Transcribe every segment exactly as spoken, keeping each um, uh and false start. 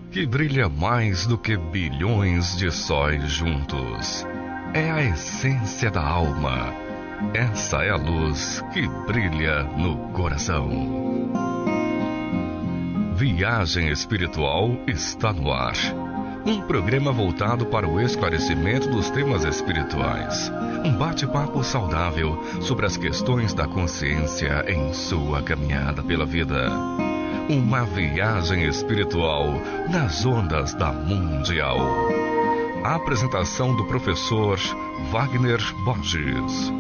que brilha mais do que bilhões de sóis juntos. É a essência da alma. Essa é a luz que brilha no coração. Viagem Espiritual está no ar. Um programa voltado para o esclarecimento dos temas espirituais. Um bate-papo saudável sobre as questões da consciência em sua caminhada pela vida. Uma viagem espiritual nas ondas da Mundial. A apresentação do professor Wagner Borges.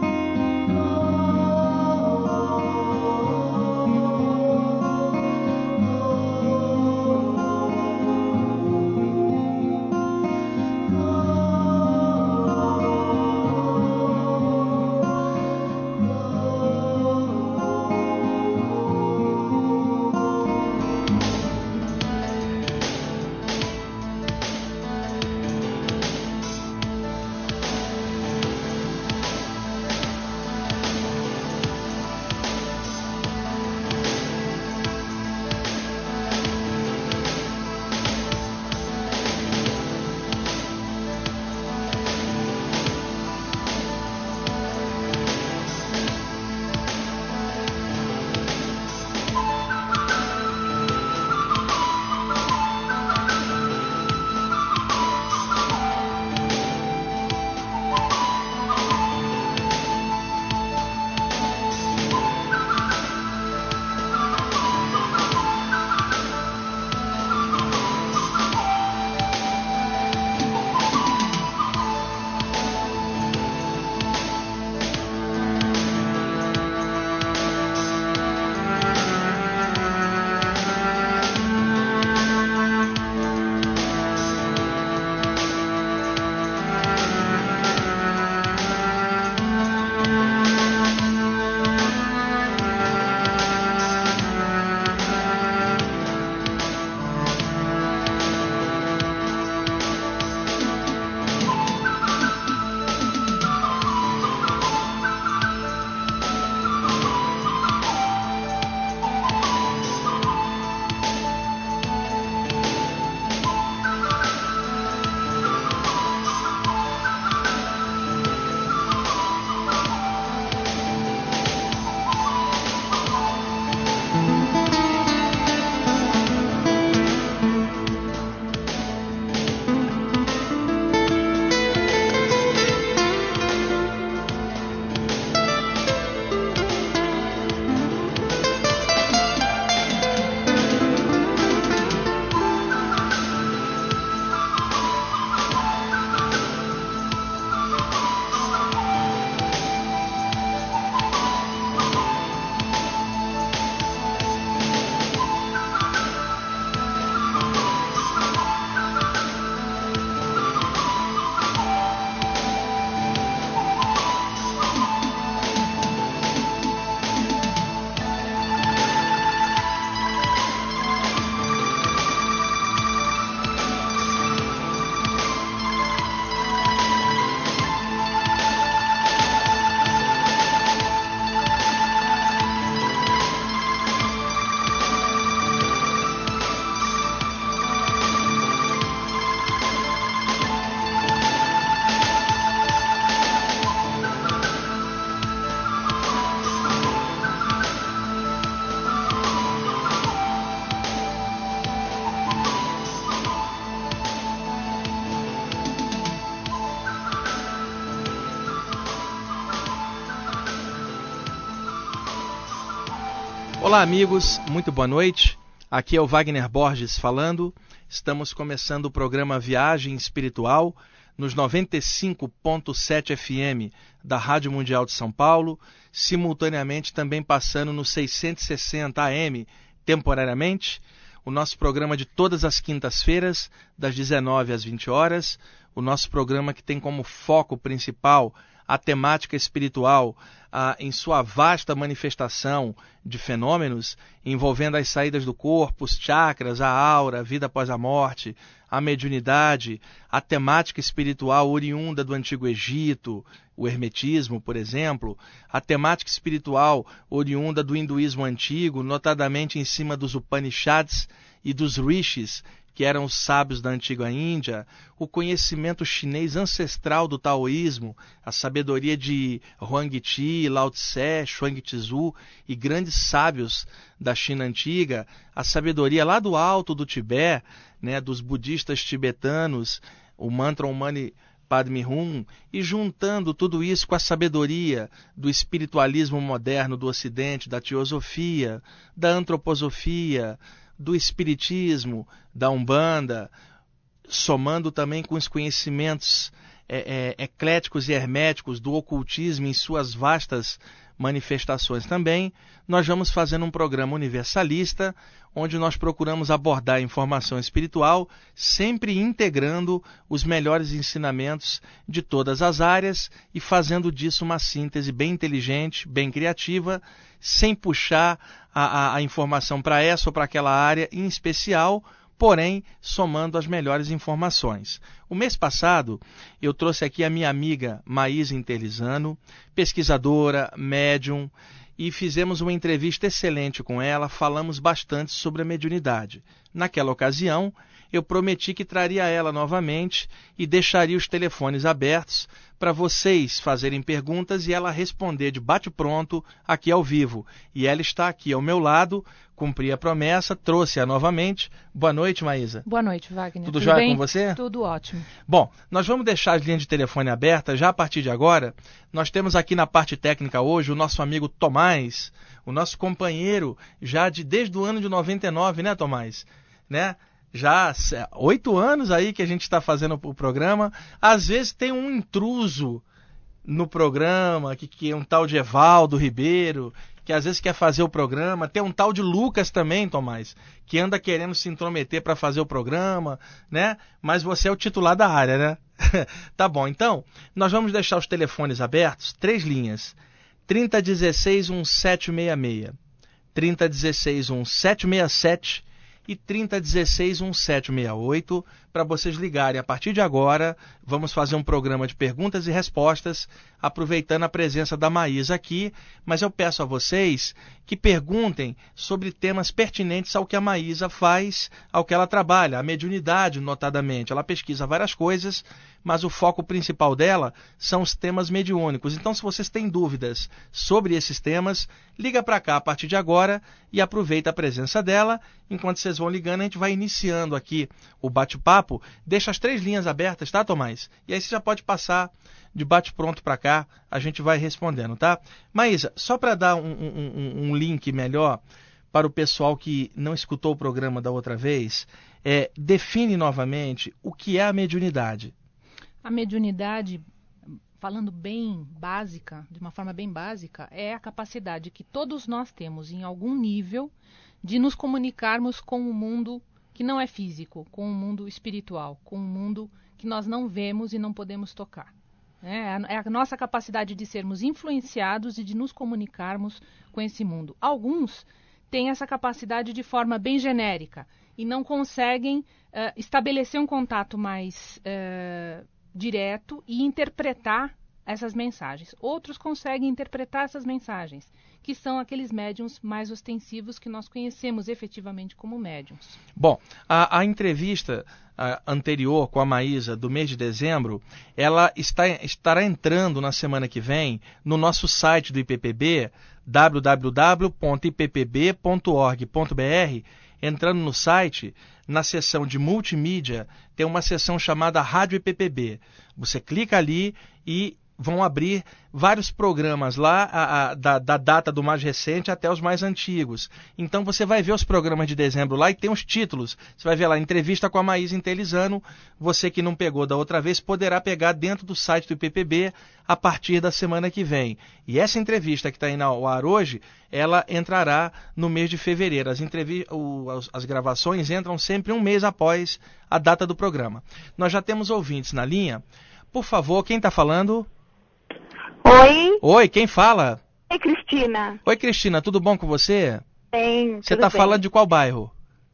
Olá amigos, muito boa noite. Aqui é o Wagner Borges falando. Estamos começando o programa Viagem Espiritual nos noventa e cinco ponto sete F M da Rádio Mundial de São Paulo, simultaneamente também passando no seiscentos e sessenta A M temporariamente. O nosso programa de todas as quintas-feiras, das dezenove às vinte horas. O nosso programa que tem como foco principal a temática espiritual ah, em sua vasta manifestação de fenômenos, envolvendo as saídas do corpo, os chakras, a aura, a vida após a morte, a mediunidade, a temática espiritual oriunda do Antigo Egito, o hermetismo, por exemplo, a temática espiritual oriunda do hinduísmo antigo, notadamente em cima dos Upanishads e dos rishis, que eram os sábios da antiga Índia, o conhecimento chinês ancestral do taoísmo, a sabedoria de Huangdi, Lao Tse, Xuang Tzu e grandes sábios da China antiga, a sabedoria lá do alto do Tibete, né, dos budistas tibetanos, o mantra Om Mani Padme Hum, e juntando tudo isso com a sabedoria do espiritualismo moderno do Ocidente, da teosofia, da antroposofia, do espiritismo, da Umbanda, somando também com os conhecimentos é, é, ecléticos e herméticos do ocultismo em suas vastas manifestações também, nós vamos fazendo um programa universalista, onde nós procuramos abordar a informação espiritual, sempre integrando os melhores ensinamentos de todas as áreas e fazendo disso uma síntese bem inteligente, bem criativa, sem puxar a, a, a informação para essa ou para aquela área em especial, porém somando as melhores informações. O mês passado eu trouxe aqui a minha amiga Maísa Interlizano, pesquisadora, médium, e fizemos uma entrevista excelente com ela, falamos bastante sobre a mediunidade. Naquela ocasião, eu prometi que traria ela novamente e deixaria os telefones abertos para vocês fazerem perguntas e ela responder de bate-pronto aqui ao vivo. E ela está aqui ao meu lado, cumpri a promessa, trouxe-a novamente. Boa noite, Maísa. Boa noite, Wagner. Tudo, Tudo jóia com você? Tudo ótimo. Bom, nós vamos deixar as linhas de telefone abertas já a partir de agora. Nós temos aqui na parte técnica hoje o nosso amigo Tomás, o nosso companheiro já de, desde o ano de noventa e nove, né, Tomás? Né? Já oito anos aí que a gente está fazendo o programa. Às vezes tem um intruso no programa, que, que é um tal de Evaldo Ribeiro, que às vezes quer fazer o programa. Tem um tal de Lucas também, Tomás, que anda querendo se intrometer para fazer o programa, né? Mas você é o titular da área, né? Tá bom, então, nós vamos deixar os telefones abertos, três linhas. trinta dezesseis, dezessete sessenta e seis. trinta dezesseis, dezessete sessenta e sete e trinta dezesseis, dezessete sessenta e oito, para vocês ligarem a partir de agora. Vamos fazer um programa de perguntas e respostas, aproveitando a presença da Maísa aqui, mas eu peço a vocês que perguntem sobre temas pertinentes ao que a Maísa faz, ao que ela trabalha, a mediunidade, notadamente. Ela pesquisa várias coisas, mas o foco principal dela são os temas mediúnicos. Então, se vocês têm dúvidas sobre esses temas, liga para cá a partir de agora e aproveita a presença dela. Enquanto vocês vão ligando, a gente vai iniciando aqui o bate-papo. Deixa as três linhas abertas, tá, Tomás? E aí você já pode passar de bate-pronto para cá, a gente vai respondendo, tá? Maísa, só para dar um, um, um link melhor para o pessoal que não escutou o programa da outra vez, é, define novamente o que é a mediunidade. A mediunidade, falando bem básica, de uma forma bem básica, é a capacidade que todos nós temos, em algum nível, de nos comunicarmos com o mundo que não é físico, com o mundo espiritual, com o mundo que nós não vemos e não podemos tocar. É a nossa capacidade de sermos influenciados e de nos comunicarmos com esse mundo. Alguns têm essa capacidade de forma bem genérica e não conseguem uh, estabelecer um contato mais uh, direto e interpretar essas mensagens. Outros conseguem interpretar essas mensagens, que são aqueles médiums mais ostensivos que nós conhecemos efetivamente como médiums. Bom, a, a entrevista a, anterior com a Maísa, do mês de dezembro, ela está, estará entrando na semana que vem no nosso site do I P P B, w w w ponto i p p b ponto org ponto b r. Entrando no site, na seção de multimídia, tem uma seção chamada Rádio I P P B. Você clica ali e vão abrir vários programas lá, a, a, da, da data do mais recente até os mais antigos. Então você vai ver os programas de dezembro lá e tem os títulos. Você vai ver lá, entrevista com a Maísa Interlizano. Você que não pegou da outra vez, poderá pegar dentro do site do I P P B a partir da semana que vem. E essa entrevista que está aí no ar hoje, ela entrará no mês de fevereiro. As, entrevi- o, as, as gravações entram sempre um mês após a data do programa. Nós já temos ouvintes na linha. Por favor, quem está falando? Oi. Oi, quem fala? Oi, Cristina. Oi, Cristina, tudo bom com você? Bem, Você está falando de qual bairro?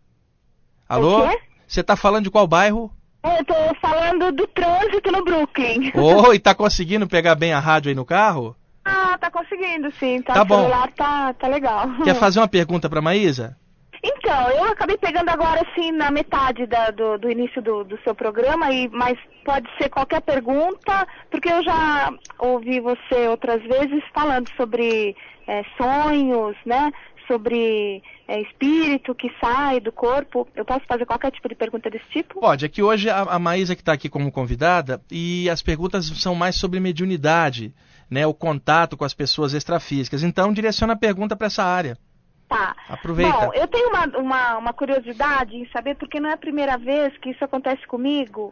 Alô? O quê? Você está falando de qual bairro? Eu tô falando do trânsito no Brooklyn. Oi, está conseguindo pegar bem a rádio aí no carro? Ah, tá conseguindo sim. Tá, Tá o bom. celular tá, tá legal. Quer fazer uma pergunta para Maísa? Então, eu acabei pegando agora, assim, na metade da, do, do início do, do seu programa, e, mas pode ser qualquer pergunta, porque eu já ouvi você outras vezes falando sobre é, sonhos, né? Sobre é, espírito que sai do corpo. Eu posso fazer qualquer tipo de pergunta desse tipo? Pode. É que hoje a, a Maísa que está aqui como convidada, e as perguntas são mais sobre mediunidade, né? O contato com as pessoas extrafísicas. Então, direciona a pergunta para essa área. Tá. Aproveita. Bom, eu tenho uma, uma, uma curiosidade em saber, porque não é a primeira vez que isso acontece comigo.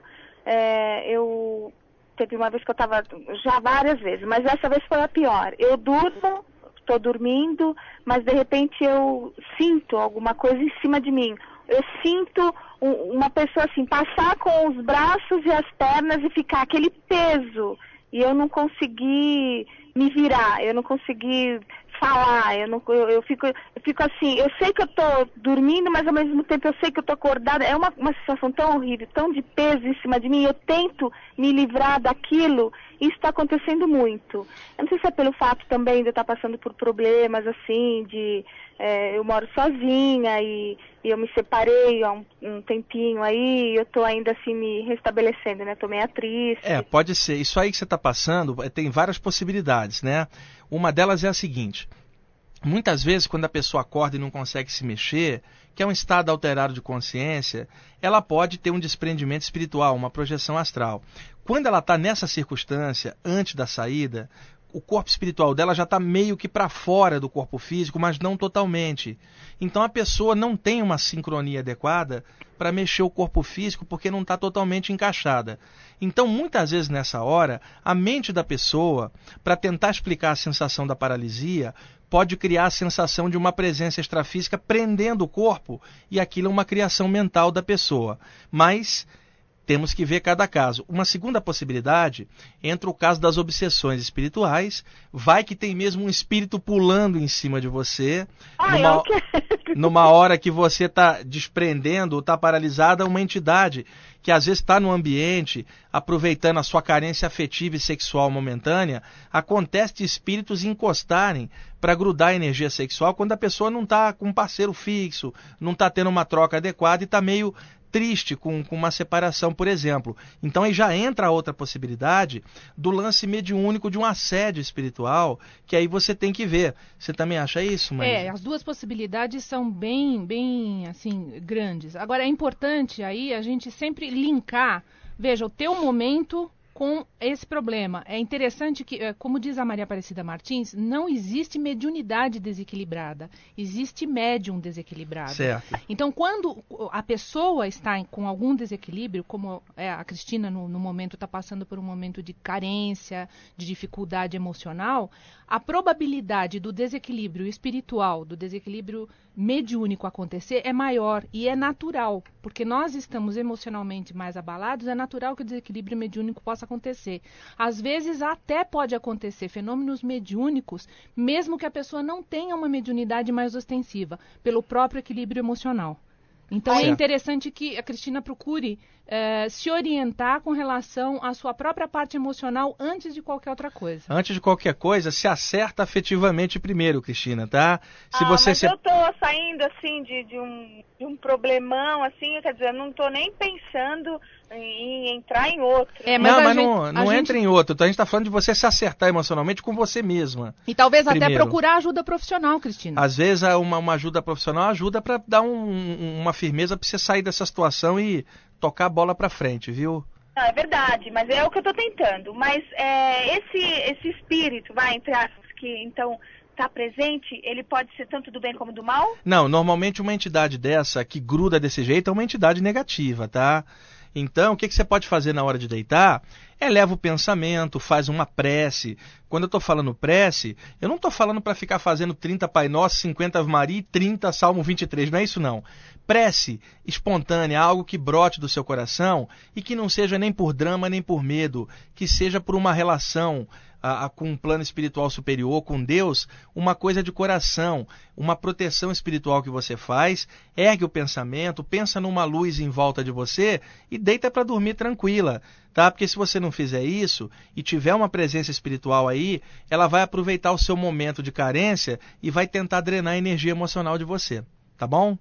É, eu teve uma vez que eu estava, já várias vezes, mas essa vez foi a pior. Eu durmo, estou dormindo, mas de repente eu sinto alguma coisa em cima de mim. Eu sinto um, uma pessoa assim, passar com os braços e as pernas e ficar aquele peso. E eu não consegui me virar, eu não consegui falar, eu, não, eu, eu, fico, eu fico assim, eu sei que eu estou dormindo, mas ao mesmo tempo eu sei que eu estou acordada. É uma, uma sensação tão horrível, tão de peso em cima de mim. Eu tento me livrar daquilo e isso está acontecendo muito. Eu não sei se é pelo fato também de eu estar passando por problemas assim, de é, eu moro sozinha e, e eu me separei há um, um tempinho aí, e eu estou ainda assim me restabelecendo, né? Estou meio triste. É, pode ser. Isso aí que você está passando tem várias possibilidades, né? Uma delas é a seguinte: muitas vezes quando a pessoa acorda e não consegue se mexer, que é um estado alterado de consciência, ela pode ter um desprendimento espiritual, uma projeção astral. Quando ela está nessa circunstância, antes da saída, o corpo espiritual dela já está meio que para fora do corpo físico, mas não totalmente. Então a pessoa não tem uma sincronia adequada para mexer o corpo físico porque não está totalmente encaixada. Então muitas vezes nessa hora, a mente da pessoa, para tentar explicar a sensação da paralisia, pode criar a sensação de uma presença extrafísica prendendo o corpo, e aquilo é uma criação mental da pessoa. Mas temos que ver cada caso. Uma segunda possibilidade entra o caso das obsessões espirituais. Vai que tem mesmo um espírito pulando em cima de você, Ai, numa, eu quero. numa hora que você está desprendendo ou está paralisada, uma entidade que às vezes está no ambiente, aproveitando a sua carência afetiva e sexual momentânea. Acontece de espíritos encostarem para grudar a energia sexual quando a pessoa não está com um parceiro fixo, não está tendo uma troca adequada e está meio triste com, com uma separação, por exemplo. Então aí já entra a outra possibilidade do lance mediúnico de um assédio espiritual, que aí você tem que ver. Você também acha isso, Maísa? É, as duas possibilidades são bem, bem, assim, grandes. Agora, é importante aí a gente sempre linkar, veja, o teu momento com esse problema. É interessante que, como diz a Maria Aparecida Martins, não existe mediunidade desequilibrada, existe médium desequilibrado. Certo. Então, quando a pessoa está com algum desequilíbrio, como é, a Cristina no, no momento está passando por um momento de carência, de dificuldade emocional, a probabilidade do desequilíbrio espiritual, do desequilíbrio mediúnico acontecer é maior e é natural, porque nós estamos emocionalmente mais abalados, é natural que o desequilíbrio mediúnico possa acontecer. Às vezes até pode acontecer fenômenos mediúnicos, mesmo que a pessoa não tenha uma mediunidade mais ostensiva, pelo próprio equilíbrio emocional. Então Certo. É interessante que a Cristina procure eh, se orientar com relação à sua própria parte emocional antes de qualquer outra coisa. Antes de qualquer coisa, se acerta afetivamente primeiro, Cristina, tá? Se ah, você mas se... eu tô saindo, assim, de, de, um, de um problemão, assim, quer dizer, eu não tô nem pensando em, em entrar em outro. É, Não, a mas gente- não, a não gente- entra em outro. Então a gente está falando de você se acertar emocionalmente com você mesma. E talvez até Primeiro. procurar ajuda profissional, Cristina. Às vezes uma, uma ajuda profissional ajuda para dar um- um- uma firmeza para você sair dessa situação e tocar a bola para frente, viu? Não, é verdade, mas é o que eu tô tentando. Mas é, esse, esse espírito, vai, entre aspas, que então está presente, ele pode ser tanto do bem como do mal? Não, normalmente uma entidade dessa que gruda desse jeito é uma entidade negativa, tá? Então, o que, que você pode fazer na hora de deitar? Eleva o pensamento, faz uma prece. Quando eu estou falando prece, eu não estou falando para ficar fazendo trinta Pai Nosso, cinquenta Ave Maria e trinta Salmo vinte e três. Não é isso, não. Prece espontânea, algo que brote do seu coração e que não seja nem por drama, nem por medo, que seja por uma relação a, a, com um plano espiritual superior, com Deus, uma coisa de coração, uma proteção espiritual que você faz, ergue o pensamento, pensa numa luz em volta de você e deita para dormir tranquila, tá? Porque se você não fizer isso e tiver uma presença espiritual aí, ela vai aproveitar o seu momento de carência e vai tentar drenar a energia emocional de você, tá bom?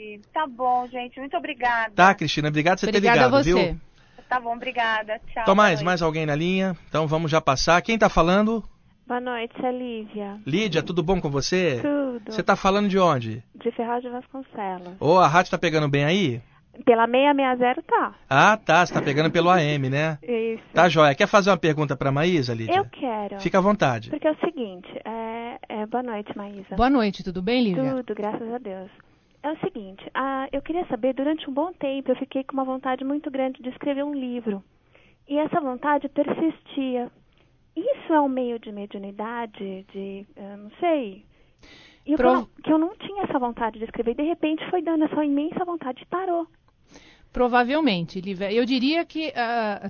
Tá bom, gente. Muito obrigada. Tá, Cristina, obrigado por você Obrigada ter ligado, a você. viu? Tá bom, obrigada. Tchau. Tomás, boa mais noite. alguém na linha? Então vamos já passar. Quem tá falando? Boa noite, é Lívia. Lídia, tudo bom com você? Tudo. Você tá falando de onde? De Ferraz de Vasconcelos. Ô, a rádio tá pegando bem aí? Pela seiscentos e sessenta tá. Ah, tá, você tá pegando pelo A M, né? Isso. Tá, joia. Quer fazer uma pergunta pra Maísa, Lídia? Eu quero. Fica à vontade. Porque é o seguinte, é, é, boa noite, Maísa. Boa noite, tudo bem, Lívia? Tudo, graças a Deus. É o seguinte, ah, eu queria saber, durante um bom tempo eu fiquei com uma vontade muito grande de escrever um livro. E essa vontade persistia. Isso é um meio de mediunidade, de, eu não sei... E Pro... eu, não, que eu não tinha essa vontade de escrever, de repente foi dando essa imensa vontade e parou. Provavelmente, Lívia. Eu diria que uh,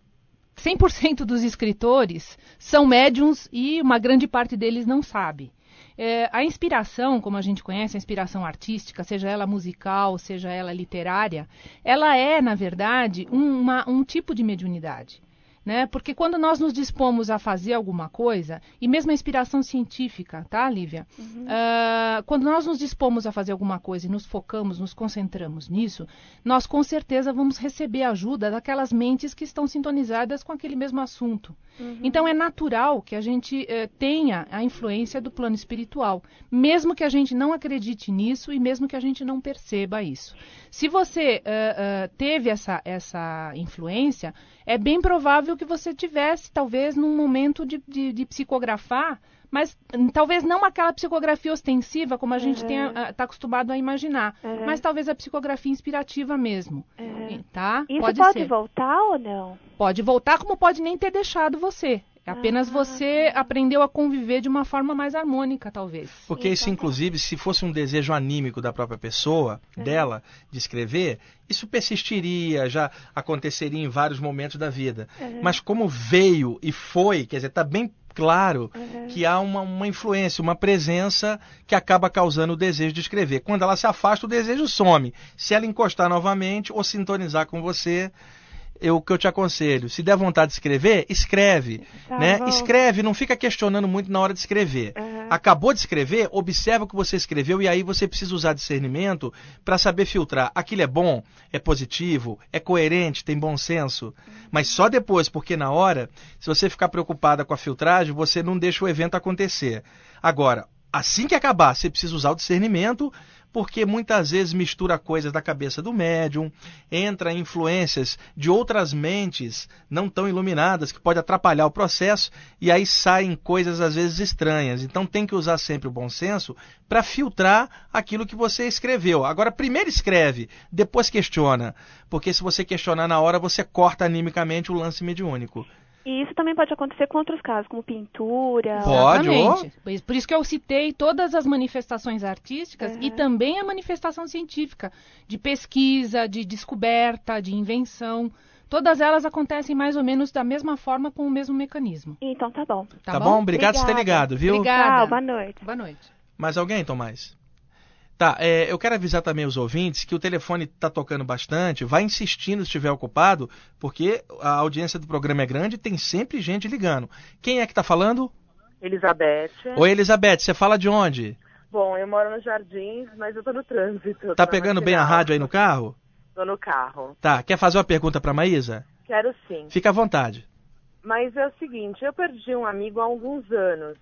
cem por cento dos escritores são médiums e uma grande parte deles não sabe. É, a inspiração, como a gente conhece, a inspiração artística, seja ela musical, seja ela literária, ela é, na verdade, um, uma, um tipo de mediunidade. Né? Porque quando nós nos dispomos a fazer alguma coisa, e mesmo a inspiração científica, tá, Lívia? Uhum. Uh, quando nós nos dispomos a fazer alguma coisa e nos focamos, nos concentramos nisso, nós com certeza vamos receber ajuda daquelas mentes que estão sintonizadas com aquele mesmo assunto. Uhum. Então é natural que a gente uh, tenha a influência do plano espiritual, mesmo que a gente não acredite nisso e mesmo que a gente não perceba isso. Se você uh, uh, teve essa, essa influência, é bem provável que você tivesse, talvez, num momento de, de, de psicografar, mas talvez não aquela psicografia ostensiva, como a gente está acostumado a imaginar, uhum. mas talvez a psicografia inspirativa mesmo. Uhum. Tá? Isso pode, pode ser. voltar ou não? Pode voltar, como pode nem ter deixado você. Apenas ah, você tá. aprendeu a conviver de uma forma mais harmônica, talvez. Porque isso, inclusive, se fosse um desejo anímico da própria pessoa, uhum. dela, de escrever, isso persistiria, já aconteceria em vários momentos da vida. Uhum. Mas como veio e foi, quer dizer, está bem claro uhum. que há uma, uma influência, uma presença que acaba causando o desejo de escrever. Quando ela se afasta, o desejo some. Se ela encostar novamente ou sintonizar com você... Eu, o que eu te aconselho, se der vontade de escrever, escreve, tá né? Bom. Escreve, não fica questionando muito na hora de escrever. Uhum. Acabou de escrever, observa o que você escreveu e aí você precisa usar discernimento para saber filtrar. Aquilo é bom, é positivo, é coerente, tem bom senso. Uhum. Mas só depois, porque na hora, se você ficar preocupada com a filtragem, você não deixa o evento acontecer. Agora, assim que acabar, você precisa usar o discernimento, porque muitas vezes mistura coisas da cabeça do médium, entra influências de outras mentes não tão iluminadas, que pode atrapalhar o processo, e aí saem coisas às vezes estranhas. Então tem que usar sempre o bom senso para filtrar aquilo que você escreveu. Agora, primeiro escreve, depois questiona, porque se você questionar na hora, você corta animicamente o lance mediúnico. E isso também pode acontecer com outros casos, como pintura... Pode, Exatamente. Oh. Por isso que eu citei todas as manifestações artísticas uhum. e também a manifestação científica, de pesquisa, de descoberta, de invenção. Todas elas acontecem mais ou menos da mesma forma, com o mesmo mecanismo. Então tá bom. Tá, tá bom? bom? Obrigado por ter ligado, viu? Obrigada. Tchau, boa noite. Boa noite. Mais alguém, Tomás? Tá, é, eu quero avisar também os ouvintes que o telefone está tocando bastante, vai insistindo se estiver ocupado, porque a audiência do programa é grande e tem sempre gente ligando. Quem é que está falando? Elizabeth. Oi, Elizabeth, você fala de onde? Bom, eu moro nos Jardins, mas eu tô no trânsito. Tá pegando bem a rádio aí no carro? Tô no carro. Tá, quer fazer uma pergunta para Maísa? Quero sim. Fica à vontade. Mas é o seguinte, eu perdi um amigo há alguns anos,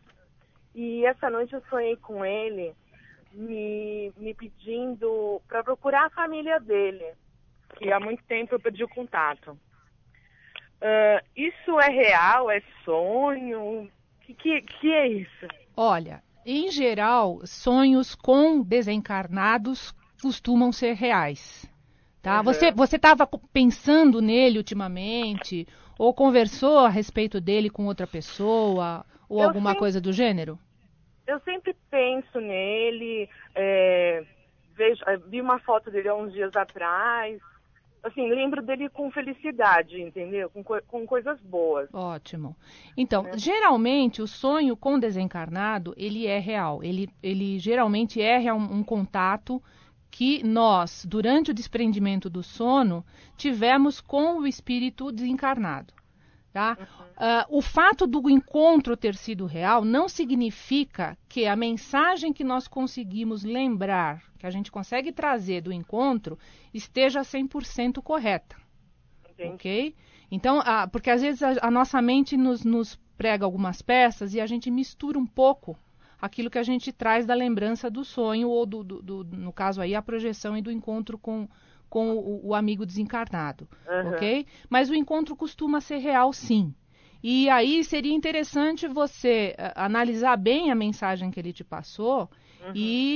e essa noite eu sonhei com ele, Me, me pedindo para procurar a família dele, que há muito tempo eu perdi o contato. Uh, isso é real? É sonho? Que, que, que é isso? Olha, em geral, sonhos com desencarnados costumam ser reais. Tá? Uhum. Você você estava pensando nele ultimamente? Ou conversou a respeito dele com outra pessoa? Ou eu alguma sempre... coisa do gênero? Eu sempre penso nele, é, vejo, vi uma foto dele há uns dias atrás, assim, lembro dele com felicidade, entendeu? Com, com coisas boas. Ótimo. Então, é. geralmente, o sonho com desencarnado, ele é real. Ele, ele geralmente é um, um contato que nós, durante o desprendimento do sono, tivemos com o espírito desencarnado. Tá? Uhum. Uh, o fato do encontro ter sido real não significa que a mensagem que nós conseguimos lembrar, que a gente consegue trazer do encontro, esteja cem por cento correta. Entendi. Ok? Então, uh, porque às vezes a, a nossa mente nos, nos prega algumas peças e a gente mistura um pouco aquilo que a gente traz da lembrança do sonho, ou do, do, do no caso aí, a projeção e do encontro com com o, o amigo desencarnado, uhum. ok? Mas o encontro costuma ser real, sim. E aí seria interessante você uh, analisar bem a mensagem que ele te passou uhum.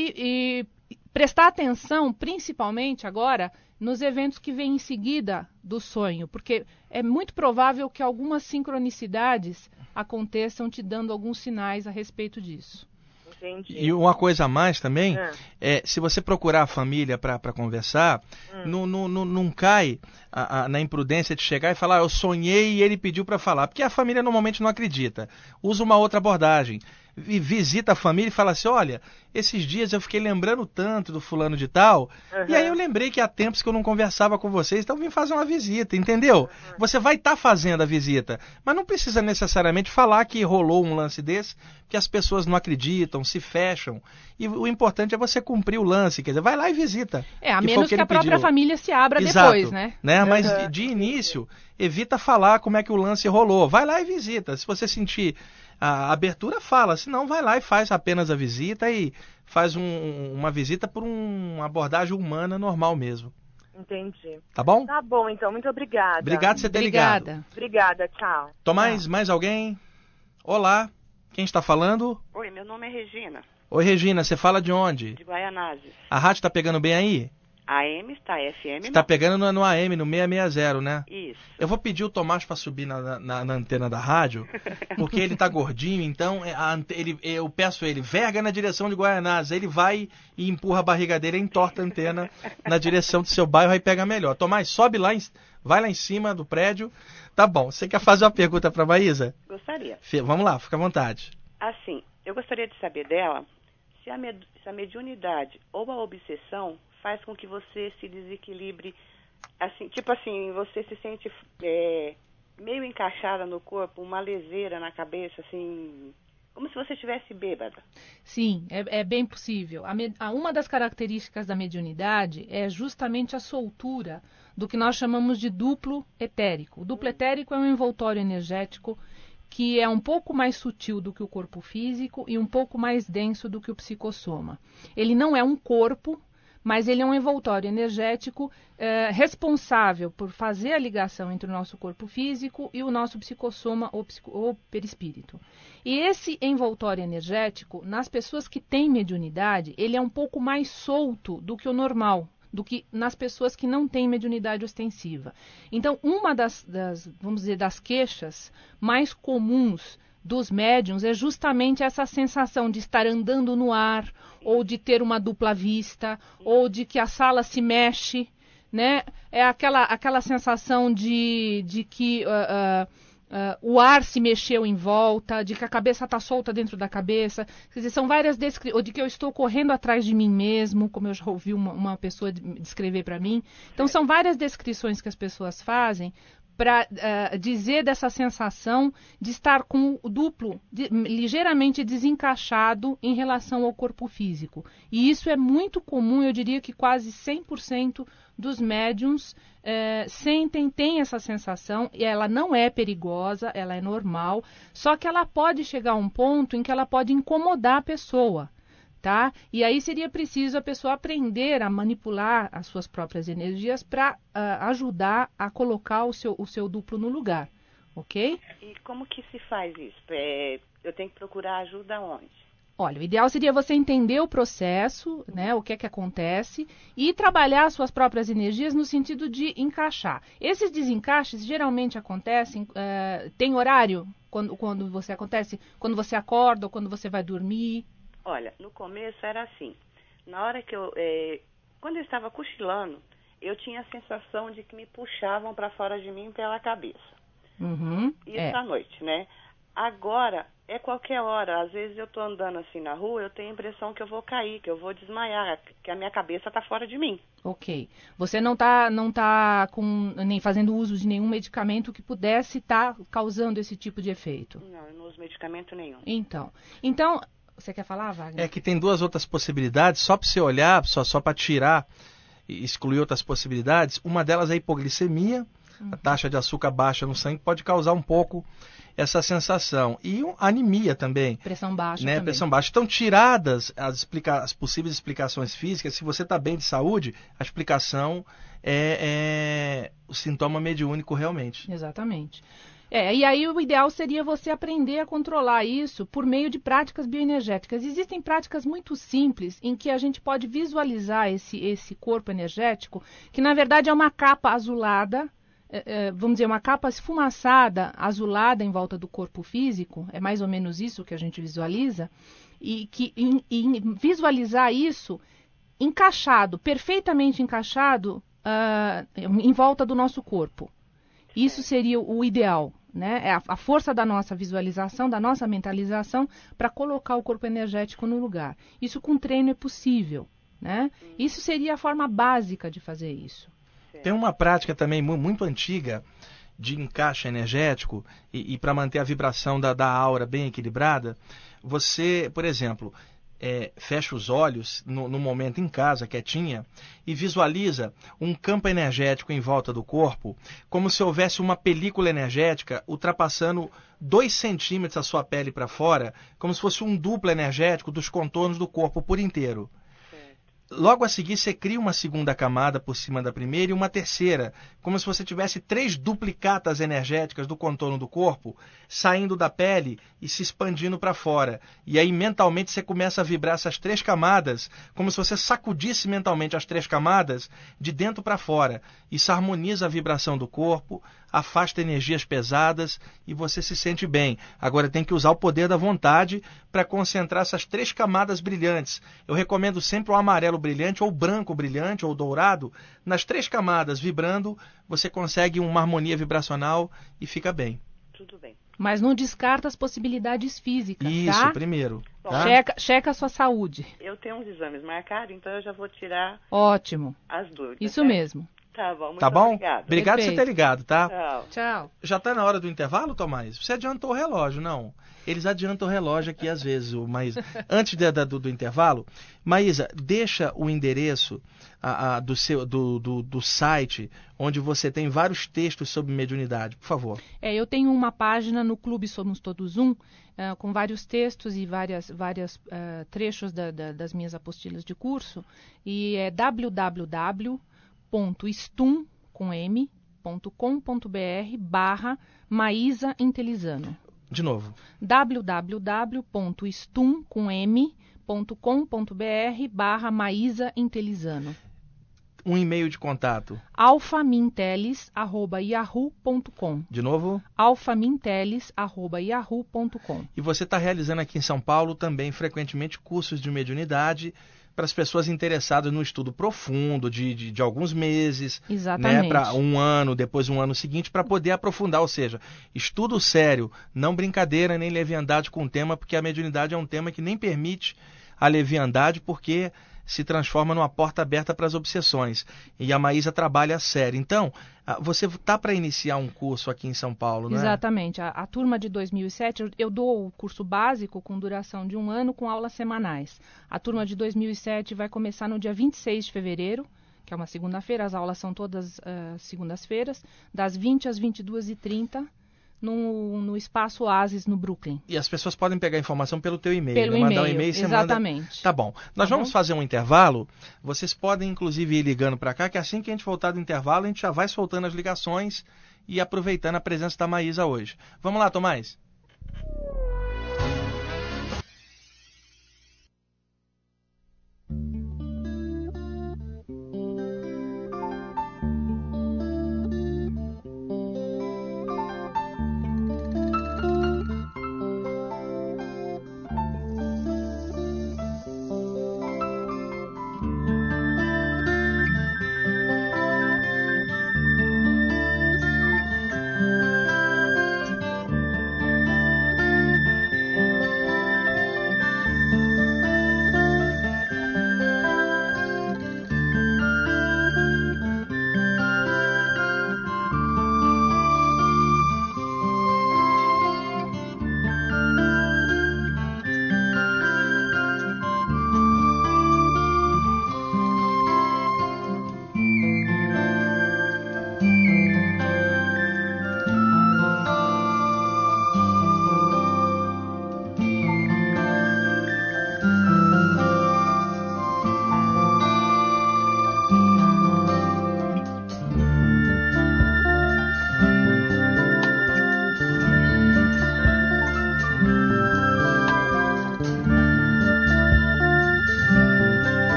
e, e prestar atenção, principalmente agora, nos eventos que vêm em seguida do sonho, porque é muito provável que algumas sincronicidades aconteçam te dando alguns sinais a respeito disso. Entendi. E uma coisa a mais também, é, é se você procurar a família para conversar, hum. não, não, não, não cai a, a, na imprudência de chegar e falar, eu sonhei e ele pediu para falar, porque a família normalmente não acredita. Usa uma outra abordagem. Visita a família e fala assim, olha, esses dias eu fiquei lembrando tanto do fulano de tal, uhum. e aí eu lembrei que há tempos que eu não conversava com vocês, então vim fazer uma visita, entendeu? Uhum. Você vai estar tá fazendo a visita, mas não precisa necessariamente falar que rolou um lance desse, que as pessoas não acreditam, se fecham, e o importante é você cumprir o lance, quer dizer, vai lá e visita. É, a menos que, que a própria pediu. família se abra Exato, depois, né? né? Mas uhum. de, de início, evita falar como é que o lance rolou, vai lá e visita, se você sentir a abertura, fala, senão vai lá e faz apenas a visita e faz um, uma visita por um, uma abordagem humana normal mesmo. Entendi. Tá bom? Tá bom, então. Muito obrigada. Obrigado por você ter Obrigada. ligado. Obrigada, tchau. Tomás, tchau. Mais alguém? Olá, quem está falando? Oi, meu nome é Regina. Oi, Regina, você fala de onde? De Guaianazes. A rádio tá pegando bem aí? A M está, F M Você não. tá pegando no, no A M, no seiscentos e sessenta, né? Isso. Eu vou pedir o Tomás para subir na, na, na antena da rádio, porque ele tá gordinho, então a, ele, eu peço a ele, verga na direção de Guaianazes. Ele vai e empurra a barriga dele, entorta a antena na direção do seu bairro, aí pega melhor. Tomás, sobe lá, em, vai lá em cima do prédio. Tá bom, você quer fazer uma pergunta para a Maísa? Gostaria. Fê, vamos lá, fica à vontade. Assim, eu gostaria de saber dela se a, med, se a mediunidade ou a obsessão faz com que você se desequilibre, assim, tipo assim, você se sente é, meio encaixada no corpo, uma leseira na cabeça, assim, como se você estivesse bêbada. Sim, é, é bem possível. A med, a, uma das características da mediunidade é justamente a soltura do que nós chamamos de duplo etérico. O duplo etérico é um envoltório energético que é um pouco mais sutil do que o corpo físico e um pouco mais denso do que o psicossoma. Ele não é um corpo, mas ele é um envoltório energético eh, responsável por fazer a ligação entre o nosso corpo físico e o nosso psicossoma ou, psico, ou perispírito. E esse envoltório energético, nas pessoas que têm mediunidade, ele é um pouco mais solto do que o normal, do que nas pessoas que não têm mediunidade ostensiva. Então, uma das, das, vamos dizer, das queixas mais comuns dos médiuns é justamente essa sensação de estar andando no ar, ou de ter uma dupla vista, ou de que a sala se mexe, né? É aquela, aquela sensação de, de que uh, uh, uh, o ar se mexeu em volta, de que a cabeça está solta dentro da cabeça. Quer dizer, são várias descrições, ou de que eu estou correndo atrás de mim mesmo, como eu já ouvi uma, uma pessoa descrever para mim. Então, são várias descrições que as pessoas fazem para uh, dizer dessa sensação de estar com o duplo de, ligeiramente desencaixado em relação ao corpo físico. E isso é muito comum, eu diria que quase cem por cento dos médiums uh, sentem, têm essa sensação, e ela não é perigosa, ela é normal, só que ela pode chegar a um ponto em que ela pode incomodar a pessoa. Tá? E aí seria preciso a pessoa aprender a manipular as suas próprias energias para uh, ajudar a colocar o seu, o seu duplo no lugar, ok? E como que se faz isso? É, eu tenho que procurar ajuda onde? Olha, o ideal seria você entender o processo, né, o que é que acontece, e trabalhar as suas próprias energias no sentido de encaixar. Esses desencaixes geralmente acontecem, uh, tem horário quando, quando você acontece? Quando você acorda ou quando você vai dormir? Olha, no começo era assim, na hora que eu, é, quando eu estava cochilando, eu tinha a sensação de que me puxavam para fora de mim pela cabeça. Uhum, Isso é. à noite, né? Agora, É qualquer hora. Às vezes eu estou andando assim na rua, eu tenho a impressão que eu vou cair, que eu vou desmaiar, que a minha cabeça está fora de mim. Ok. Você não está não tá com, nem fazendo uso de nenhum medicamento que pudesse estar tá causando esse tipo de efeito? Não, eu não uso medicamento nenhum. Então, então você quer falar, Wagner? É que tem duas outras possibilidades, só para você olhar, só, só para tirar e excluir outras possibilidades. Uma delas é a hipoglicemia, uhum. A taxa de açúcar baixa no sangue pode causar um pouco essa sensação. E anemia também. Pressão baixa né? também. Pressão baixa. Então, tiradas as, explica as possíveis explicações físicas, se você está bem de saúde, a explicação é, é o sintoma mediúnico realmente. Exatamente. É, e aí o ideal seria você aprender a controlar isso por meio de práticas bioenergéticas. Existem práticas muito simples em que a gente pode visualizar esse, esse corpo energético, que na verdade é uma capa azulada, é, é, vamos dizer, uma capa esfumaçada, azulada em volta do corpo físico, é mais ou menos isso que a gente visualiza, e, que, em, em visualizar isso encaixado, perfeitamente encaixado uh, em volta do nosso corpo. Isso seria o ideal, né? É a, a força da nossa visualização, da nossa mentalização, para colocar o corpo energético no lugar. Isso com treino é possível, né? Isso seria a forma básica de fazer isso. Tem uma prática também muito antiga de encaixe energético e, e para manter a vibração da, da aura bem equilibrada, você, por exemplo, É, fecha os olhos no, no momento em casa, quietinha, e visualiza um campo energético em volta do corpo, como se houvesse uma película energética ultrapassando dois centímetros a sua pele para fora, como se fosse um duplo energético dos contornos do corpo por inteiro. Logo a seguir, você cria uma segunda camada por cima da primeira e uma terceira, como se você tivesse três duplicatas energéticas do contorno do corpo saindo da pele e se expandindo para fora. E aí, mentalmente, você começa a vibrar essas três camadas, como se você sacudisse mentalmente as três camadas de dentro para fora. Isso harmoniza a vibração do corpo, afasta energias pesadas e você se sente bem. Agora tem que usar o poder da vontade para concentrar essas três camadas brilhantes. Eu recomendo sempre o amarelo brilhante, ou o branco brilhante, ou o dourado. Nas três camadas vibrando, você consegue uma harmonia vibracional e fica bem. Tudo bem. Mas não descarta as possibilidades físicas, Isso, tá? primeiro. Bom, tá? Checa, checa a sua saúde. Eu tenho uns exames marcados, então eu já vou tirar Ótimo. as dúvidas. Isso certo? mesmo. Tá bom, muito Tá bom? obrigado. Obrigado por você ter ligado, tá? Tchau. Tchau. Já está na hora do intervalo, Tomás? Você adiantou o relógio, não? Eles adiantam o relógio aqui às vezes, mas antes de, da, do, do intervalo, Maísa, deixa o endereço a, a, do, seu, do, do, do site onde você tem vários textos sobre mediunidade, por favor. É, eu tenho uma página no Clube Somos Todos Um, uh, com vários textos e várias, várias uh, trechos da, da, das minhas apostilas de curso, e é www ponto stum com m ponto com ponto br barra Maísa Intelizano. De novo. www ponto stum com m ponto com ponto br barra Maísa Intelizano. Um e-mail de contato. alfaminteles arroba yahoo ponto com. De novo. alfaminteles arroba yahoo ponto com. E você está realizando aqui em São Paulo também frequentemente cursos de mediunidade para as pessoas interessadas no estudo profundo de, de, de alguns meses, Exatamente. né, para um ano, depois um ano seguinte, para poder aprofundar, ou seja, estudo sério, não brincadeira nem leviandade com o tema, porque a mediunidade é um tema que nem permite a leviandade, porque se transforma numa porta aberta para as obsessões. E a Maísa trabalha a sério. Então, você está para iniciar um curso aqui em São Paulo, não é? Exatamente. A, a turma de dois mil e sete, eu, eu dou o curso básico com duração de um ano com aulas semanais. A turma de dois mil e sete vai começar no dia vinte e seis de fevereiro, que é uma segunda-feira. As aulas são todas uh, segundas-feiras, das vinte às vinte e duas e trinta. No, no Espaço Oasis, no Brooklyn. E as pessoas podem pegar a informação pelo teu e-mail. Pelo né? Mandar e-mail, um e-mail e você exatamente. Manda... Tá bom. Nós tá vamos bom? fazer um intervalo. Vocês podem, inclusive, ir ligando para cá, que assim que a gente voltar do intervalo, a gente já vai soltando as ligações e aproveitando a presença da Maísa hoje. Vamos lá, Tomás?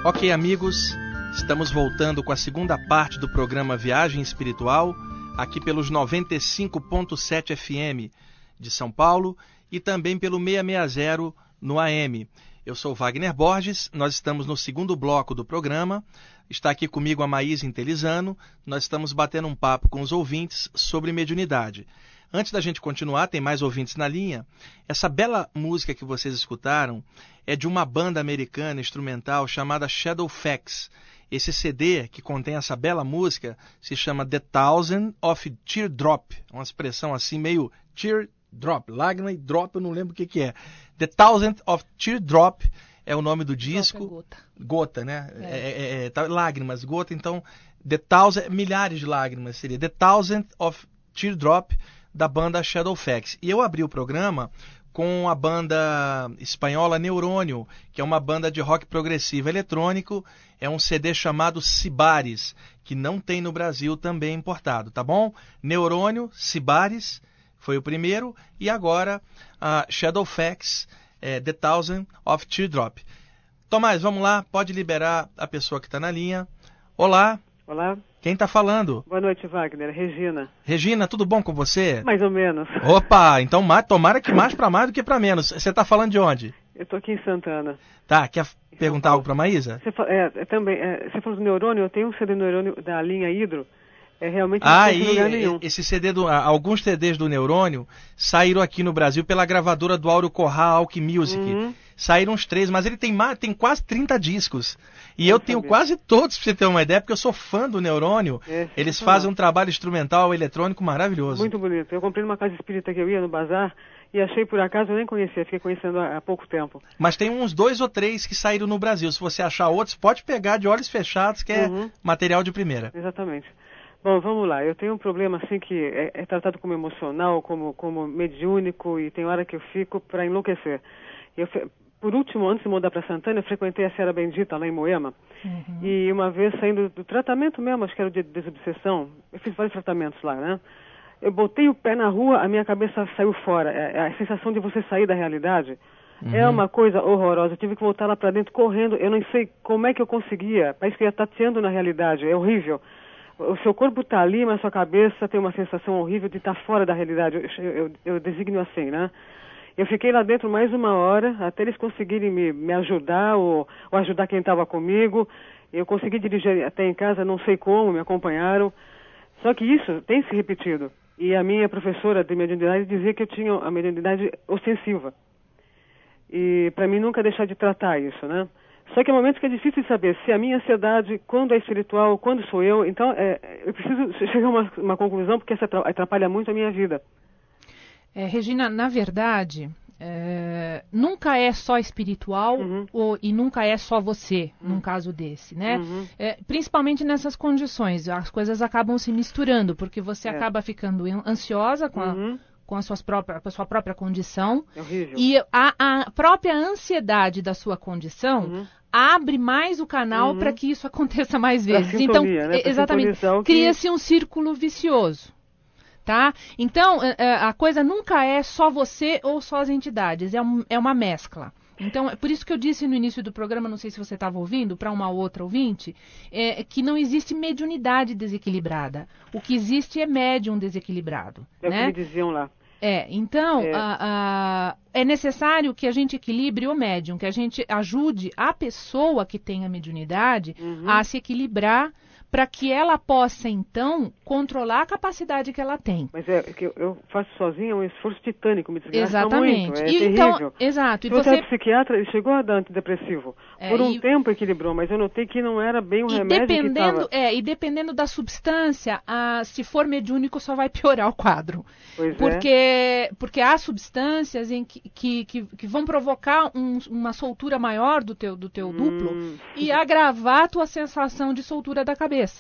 Ok, amigos, estamos voltando com a segunda parte do programa Viagem Espiritual, aqui pelos noventa e cinco ponto sete F M de São Paulo e também pelo seiscentos e sessenta no A M. Eu sou Wagner Borges, nós estamos no segundo bloco do programa, está aqui comigo a Maísa Intelizano, nós estamos batendo um papo com os ouvintes sobre mediunidade. Antes da gente continuar, tem mais ouvintes na linha. Essa bela música que vocês escutaram é de uma banda americana instrumental chamada Shadowfax. Esse C D que contém essa bela música se chama The Thousand of Teardrop. Uma expressão assim meio teardrop, lágrima e drop, eu não lembro o que, que é. The Thousand of Teardrop é o nome do disco. É gota. Gota, né? É. É, é, é, tá, lágrimas, gota, então The Thousand, milhares de lágrimas seria. The Thousand of Teardrop, da banda Shadowfax. E eu abri o programa com a banda espanhola Neurônio, que é uma banda de rock progressivo eletrônico, é um C D chamado Sibaris, que não tem no Brasil, também importado, tá bom? Neurônio, Sibaris, foi o primeiro, e agora a Shadowfax, é, The Thousand of Teardrop. Tomás, vamos lá, pode liberar a pessoa que está na linha. Olá. Olá. Quem está falando? Boa noite, Wagner. Regina. Regina, tudo bom com você? Mais ou menos. Opa, então tomara que mais para mais do que para menos. Você está falando de onde? Eu estou aqui em Santana. Tá, quer perguntar algo para a Maísa? Você, é, é, também, é, você falou do Neurônio, eu tenho um C D Neurônio da linha Hidro. É realmente não ah, tem lugar nenhum. Esse C D do, alguns C Ds do Neurônio saíram aqui no Brasil pela gravadora do Áureo Corral Alck Music. Uhum. Saíram uns três, mas ele tem, mais, tem quase trinta discos. E eu, eu tenho quase todos, pra você ter uma ideia, porque eu sou fã do Neurônio. É, Eles fazem um trabalho instrumental eletrônico maravilhoso. Muito bonito. Eu comprei numa casa espírita que eu ia no bazar e achei por acaso, eu nem conhecia, fiquei conhecendo há, há pouco tempo. Mas tem uns dois ou três que saíram no Brasil. Se você achar outros, pode pegar de olhos fechados, que é uhum. material de primeira. Exatamente. Bom, vamos lá. Eu tenho um problema assim que é, é tratado como emocional, como, como mediúnico, e tem hora que eu fico para enlouquecer. Eu, por último, antes de mudar para Santana, eu frequentei a Serra Bendita, lá em Moema. Uhum. E uma vez, saindo do tratamento mesmo, acho que era o dia de desobsessão, eu fiz vários tratamentos lá, né? Eu botei o pé na rua, a minha cabeça saiu fora. A, a sensação de você sair da realidade uhum. é uma coisa horrorosa. Eu tive que voltar lá para dentro correndo. Eu não sei como é que eu conseguia. Parece que eu ia tateando na realidade. É horrível. O seu corpo está ali, mas a sua cabeça tem uma sensação horrível de estar tá fora da realidade. Eu, eu, eu designo assim, né? Eu fiquei lá dentro mais uma hora, até eles conseguirem me, me ajudar ou, ou ajudar quem estava comigo. Eu consegui dirigir até em casa, não sei como, me acompanharam. Só que isso tem se repetido. E a minha professora de mediunidade dizia que eu tinha a mediunidade ostensiva. E para mim nunca deixar de tratar isso, né? Só que é um momento que é difícil de saber se a minha ansiedade, quando é espiritual, quando sou eu. Então, é, eu preciso chegar a uma, uma conclusão, porque isso atrapalha muito a minha vida. É, Regina, na verdade, é, nunca é só espiritual uhum. ou, e nunca é só você, uhum. num caso desse, né? Uhum. É, principalmente nessas condições, as coisas acabam se misturando, porque você é. acaba ficando ansiosa com a... Uhum. com a, suas própria, com a sua própria condição. É horrível. E a, a própria ansiedade da sua condição uhum. abre mais o canal uhum. para que isso aconteça mais vezes. Sintonia, então, né? exatamente, que... cria-se um círculo vicioso. Tá? Então, a coisa nunca é só você ou só as entidades, é, um, é uma mescla. Então, é por isso que eu disse no início do programa, não sei se você estava ouvindo, para uma outra ouvinte, é, que não existe mediunidade desequilibrada. O que existe é médium desequilibrado. É né? o que me diziam lá. É, então, é. A, a, é necessário que a gente equilibre o médium, que a gente ajude a pessoa que tem a mediunidade uhum. a se equilibrar, para que ela possa, então, controlar a capacidade que ela tem. Mas é que eu faço sozinha um esforço titânico, me desgasta Exatamente. muito, é e, terrível. Então, exato. E e você, você é psiquiatra, ele chegou a dar antidepressivo. É, Por um e... tempo equilibrou, mas eu notei que não era bem um e remédio dependendo, que tava... é, E dependendo da substância, a, se for mediúnico, só vai piorar o quadro. Pois porque, é. Porque há substâncias em que, que, que, que vão provocar um, uma soltura maior do teu, do teu hum. duplo e agravar a tua sensação de soltura da cabeça.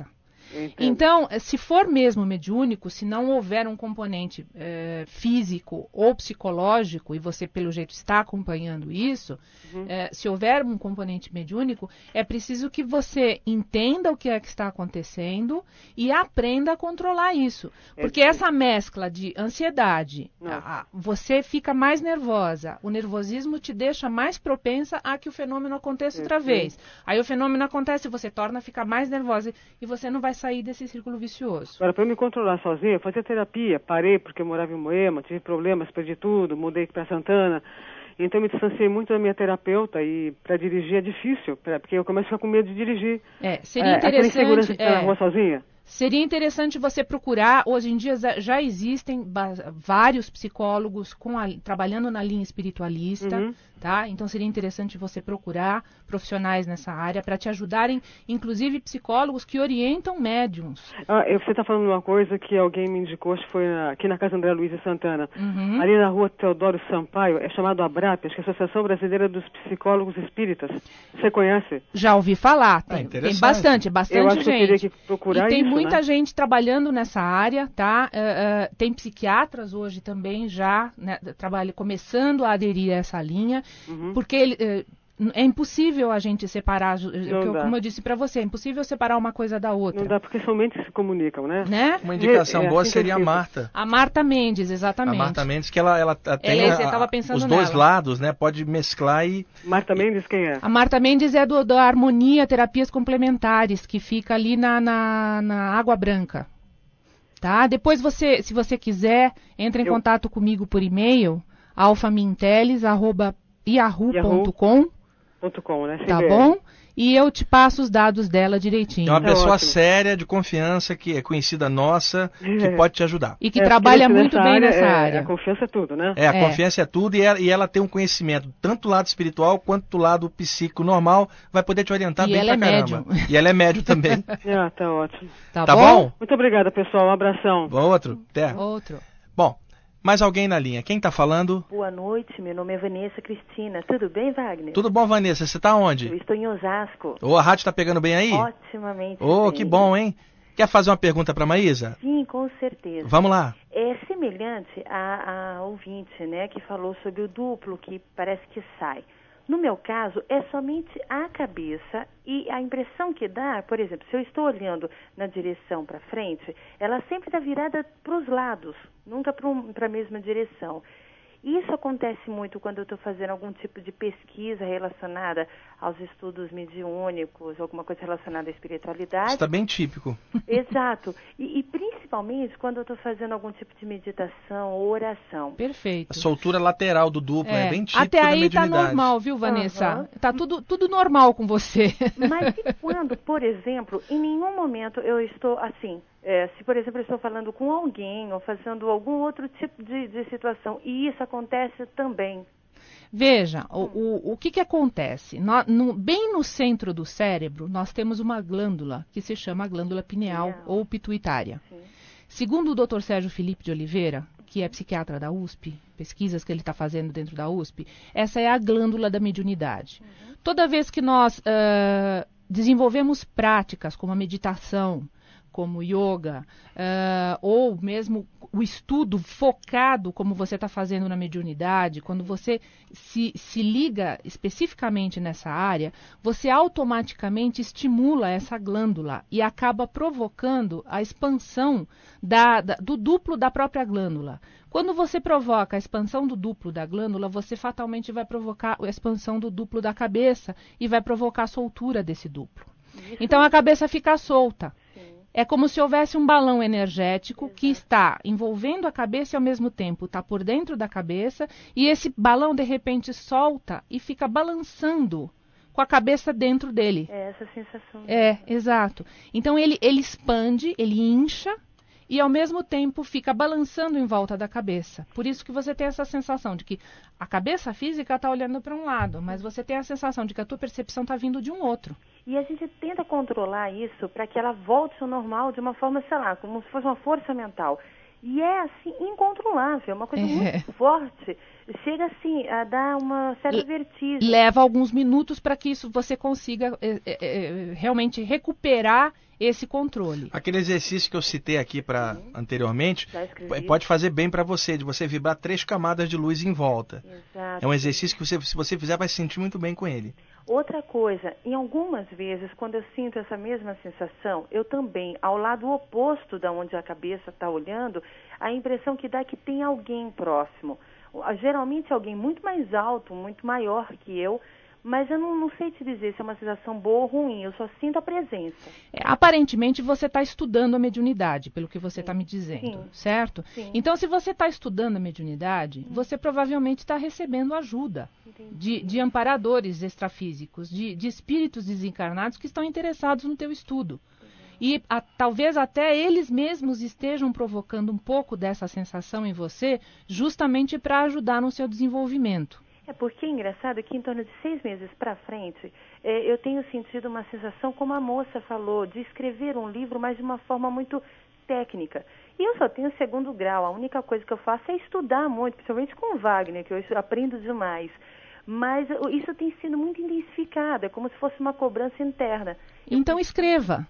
Então, se for mesmo mediúnico, se não houver um componente é, físico ou psicológico, e você, pelo jeito, está acompanhando isso, uhum. é, se houver um componente mediúnico, é preciso que você entenda o que é que está acontecendo e aprenda a controlar isso. Porque é essa mescla de ansiedade, a, a, você fica mais nervosa, o nervosismo te deixa mais propensa a que o fenômeno aconteça outra vez. Aí o fenômeno acontece, você torna a ficar mais nervosa e você não vai sair desse círculo vicioso. Agora, para eu me controlar sozinha, eu fazia terapia, parei porque eu morava em Moema, tive problemas, perdi tudo, mudei para Santana. Então eu me distanciei muito da minha terapeuta e para dirigir é difícil, pra, porque eu começo a ficar com medo de dirigir. É, seria interessante... Aquela insegurança de estar na rua sozinha. Seria interessante você procurar, hoje em dia já existem vários psicólogos com a, trabalhando na linha espiritualista, uhum. tá? Então seria interessante você procurar profissionais nessa área para te ajudarem, inclusive psicólogos que orientam médiums. Ah, você está falando uma coisa que alguém me indicou, acho que foi na, aqui na casa André Luiz de Santana. Uhum. Ali na rua Teodoro Sampaio, é chamado ABRAP, acho que é a Associação Brasileira dos Psicólogos Espíritas. Você conhece? Já ouvi falar, tem, ah, tem bastante, bastante eu acho gente. Que eu teria que procurar e tem isso, muita né? gente trabalhando nessa área, tá? Uh, uh, tem psiquiatras hoje também já, né, trabalho, começando a aderir a essa linha, uhum. porque ele, uh, é impossível a gente separar, eu, como eu disse para você, é impossível separar uma coisa da outra. Não dá, porque são mentes que se comunicam, né? né? Uma indicação é, é boa assim seria a Marta. A Marta Mendes, exatamente. A Marta Mendes, que ela, ela tem ela, a, a, os dois nela. lados, né? Pode mesclar e... Marta Mendes, quem é? A Marta Mendes é do, da Harmonia Terapias Complementares, que fica ali na, na, na Água Branca. Tá? Depois, você, se você quiser, entre em eu... contato comigo por e-mail, alfaminteles arroba yahoo ponto com. .com, né? Tá bom? E eu te passo os dados dela direitinho. É uma pessoa é séria, de confiança, que é conhecida nossa, que é. pode te ajudar. E que é, trabalha muito bem área, nessa é, área. A confiança é tudo, né? É, a é. confiança é tudo e ela, e ela tem um conhecimento, tanto do lado espiritual quanto do lado psíquico normal, vai poder te orientar e bem ela pra é caramba. Médium. E ela é médium também. Ah, tá ótimo. Tá, tá bom? bom? Muito obrigada, pessoal. Um abração. Outro. Até. Outro. Bom, mais alguém na linha? Quem está falando? Boa noite, meu nome é Vanessa Cristina. Tudo bem, Wagner? Tudo bom, Vanessa? Você está onde? Eu estou em Osasco. Ô, a rádio está pegando bem aí? Otimamente. Ô, bem. que bom, hein? Quer fazer uma pergunta para a Maísa? Sim, com certeza. Vamos lá. É semelhante a, a ouvinte, né, que falou sobre o duplo que parece que sai. No meu caso, é somente a cabeça e a impressão que dá, por exemplo, se eu estou olhando na direção para frente, ela sempre está virada para os lados, nunca para um, a mesma direção. Isso acontece muito quando eu estou fazendo algum tipo de pesquisa relacionada aos estudos mediúnicos, alguma coisa relacionada à espiritualidade. Isso está bem típico. Exato. E, e principalmente quando eu estou fazendo algum tipo de meditação ou oração. Perfeito. A soltura lateral do duplo é, é bem típico Até da aí mediunidade. tá normal, viu, Vanessa? Uhum. Tá tudo, tudo normal com você. Mas e quando, por exemplo, em nenhum momento eu estou assim... É, se, por exemplo, eu estou falando com alguém ou fazendo algum outro tipo de, de situação, e isso acontece também. Veja, o, o, o que, que acontece? No, no, bem no centro do cérebro, nós temos uma glândula que se chama glândula pineal é. ou pituitária. Sim. Segundo o doutor Sérgio Felipe de Oliveira, que é psiquiatra da U S P, pesquisas que ele está fazendo dentro da U S P, essa é a glândula da mediunidade. Uhum. Toda vez que nós uh, desenvolvemos práticas como a meditação, como yoga, uh, ou mesmo o estudo focado, como você está fazendo na mediunidade, quando você se, se liga especificamente nessa área, você automaticamente estimula essa glândula e acaba provocando a expansão da, da, do duplo da própria glândula. Quando você provoca a expansão do duplo da glândula, você fatalmente vai provocar a expansão do duplo da cabeça e vai provocar a soltura desse duplo. Então a cabeça fica solta. É como se houvesse um balão energético que está envolvendo a cabeça e ao mesmo tempo está por dentro da cabeça, e esse balão de repente solta e fica balançando com a cabeça dentro dele. É essa sensação. É, exato. Então ele, ele expande, ele incha e ao mesmo tempo fica balançando em volta da cabeça. Por isso que você tem essa sensação de que a cabeça física está olhando para um lado, mas você tem a sensação de que a tua percepção está vindo de um outro. E a gente tenta controlar isso para que ela volte ao normal de uma forma, sei lá, como se fosse uma força mental. E é, assim, incontrolável, é uma coisa é. muito forte. Chega, assim, a dar uma certa L- vertigem. Leva alguns minutos para que isso você consiga é, é, realmente recuperar esse controle. Aquele exercício que eu citei aqui pra, anteriormente, pode fazer bem para você, de você vibrar três camadas de luz em volta. Exato. É um exercício que você, se você fizer, vai se sentir muito bem com ele. Outra coisa, em algumas vezes, quando eu sinto essa mesma sensação, eu também, ao lado oposto da onde a cabeça está olhando, a impressão que dá é que tem alguém próximo. Geralmente alguém muito mais alto, muito maior que eu, mas eu não, não sei te dizer se é uma sensação boa ou ruim, eu só sinto a presença. É, aparentemente você está estudando a mediunidade, pelo que você está me dizendo, Sim. certo? Sim. Então, se você está estudando a mediunidade, hum. você provavelmente está recebendo ajuda de, de amparadores extrafísicos, de, de espíritos desencarnados que estão interessados no teu estudo. E a, talvez até eles mesmos estejam provocando um pouco dessa sensação em você, justamente para ajudar no seu desenvolvimento. É porque é engraçado que em torno de seis meses para frente, é, eu tenho sentido uma sensação, como a moça falou, de escrever um livro, mas de uma forma muito técnica. E eu só tenho segundo grau, a única coisa que eu faço é estudar muito, principalmente com o Wagner, que eu aprendo demais. Mas isso tem sido muito intensificado, é como se fosse uma cobrança interna. Então escreva.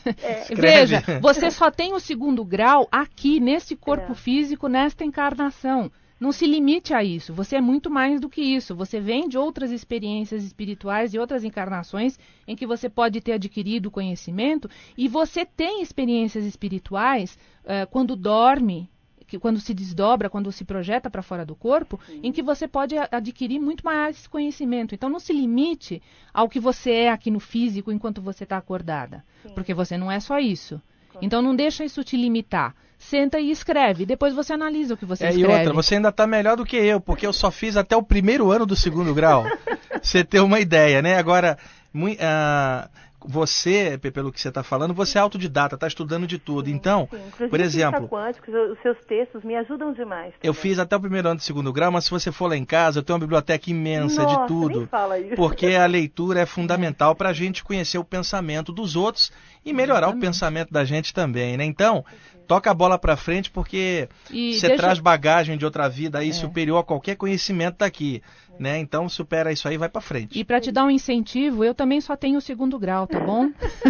É. Veja, você só tem o segundo grau aqui, nesse corpo É. físico, nesta encarnação. Não se limite a isso, você é muito mais do que isso. Você vem de outras experiências espirituais e outras encarnações em que você pode ter adquirido conhecimento, e você tem experiências espirituais uh, quando dorme, que, quando se desdobra, quando se projeta para fora do corpo, Sim. em que você pode adquirir muito mais conhecimento. Então não se limite ao que você é aqui no físico enquanto você está acordada, Sim. porque você não é só isso. Então não deixa isso te limitar. Senta e escreve, depois você analisa o que você é, escreve. E outra, você ainda está melhor do que eu, porque eu só fiz até o primeiro ano do segundo grau. Você ter uma ideia, né? Agora, muito, uh, você, pelo que você está falando, você é autodidata, está estudando de tudo. Sim, então, sim. por exemplo... quânticos, os seus textos me ajudam demais. Também. Eu fiz até o primeiro ano do segundo grau, mas se você for lá em casa, eu tenho uma biblioteca imensa Nossa, de tudo. nem fala isso. Porque a leitura é fundamental para a gente conhecer o pensamento dos outros e melhorar Exatamente. o pensamento da gente também, né? Então, toca a bola para frente, porque e você deixa... traz bagagem de outra vida aí é. superior a qualquer conhecimento daqui, é. né? Então, supera isso aí e vai para frente. E para te dar um incentivo, eu também só tenho o segundo grau, tá bom?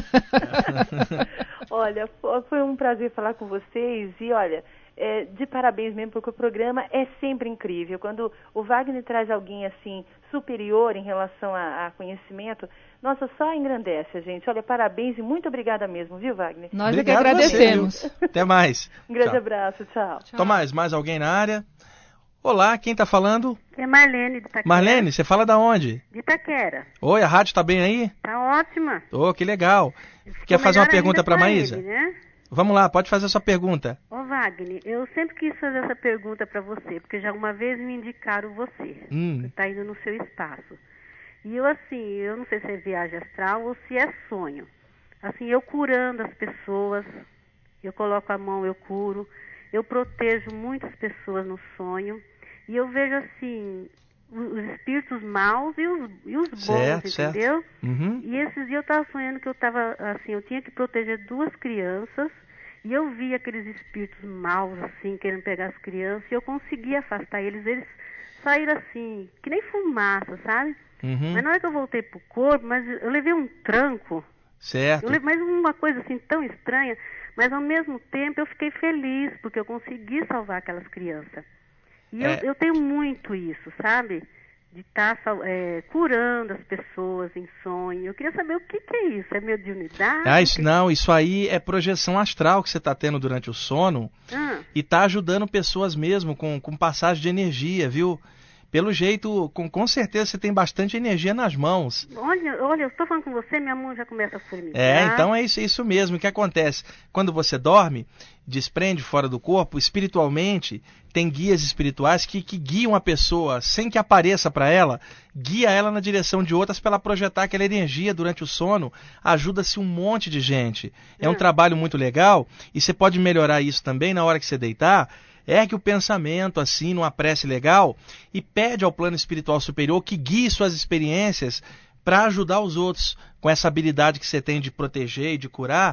Olha, foi um prazer falar com vocês e olha, é, de parabéns mesmo, porque o programa é sempre incrível. Quando o Wagner traz alguém assim superior em relação a, a conhecimento, nossa, só engrandece a gente. Olha, parabéns e muito obrigada mesmo, viu, Wagner? Nós Obrigado é que agradecemos. Você, Até mais. Um grande tchau. abraço, tchau. tchau. Tomás, mais alguém na área? Olá, quem está falando? É Marlene de Itaquera. Marlene, você fala da onde? De Itaquera. Oi, a rádio está bem aí? Tá ótima. Oh, que legal. Ficou Quer fazer uma pergunta para a Maísa? Ele, né? Vamos lá, pode fazer a sua pergunta. Ô Wagner, eu sempre quis fazer essa pergunta para você, porque já uma vez me indicaram você. Hum. Você está indo no seu espaço. E eu assim, eu não sei se é viagem astral ou se é sonho. Assim, eu curando as pessoas, eu coloco a mão, eu curo, eu protejo muitas pessoas no sonho. E eu vejo assim, os espíritos maus e os, e os bons, certo, entendeu? Certo. Uhum. E esses dias eu estava sonhando que eu estava, assim, eu tinha que proteger duas crianças, e eu vi aqueles espíritos maus, assim, querendo pegar as crianças, e eu consegui afastar eles, eles saíram assim, que nem fumaça, sabe? Uhum. Mas na hora que eu voltei pro corpo, mas eu levei um tranco. Certo. Eu levei mais uma coisa assim tão estranha, mas ao mesmo tempo eu fiquei feliz, porque eu consegui salvar aquelas crianças. E é. eu, eu tenho muito isso, sabe? De estar tá, é, curando as pessoas em sonho. Eu queria saber o que, que é isso. É mediunidade? Ah, isso, não, isso aí é projeção astral que você está tendo durante o sono ah. e está ajudando pessoas mesmo com, com passagem de energia, viu? Pelo jeito, com, com certeza você tem bastante energia nas mãos. Olha, olha, eu estou falando com você, minha mão já começa a formigar. É, então é isso, isso mesmo. O que acontece? Quando você dorme, desprende fora do corpo, espiritualmente, tem guias espirituais que, que guiam a pessoa, sem que apareça para ela, guia ela na direção de outras para ela projetar aquela energia durante o sono. Ajuda-se um monte de gente. É um ah. trabalho muito legal e você pode melhorar isso também na hora que você deitar. Ergue o pensamento assim, numa prece legal, e pede ao plano espiritual superior que guie suas experiências para ajudar os outros com essa habilidade que você tem de proteger e de curar,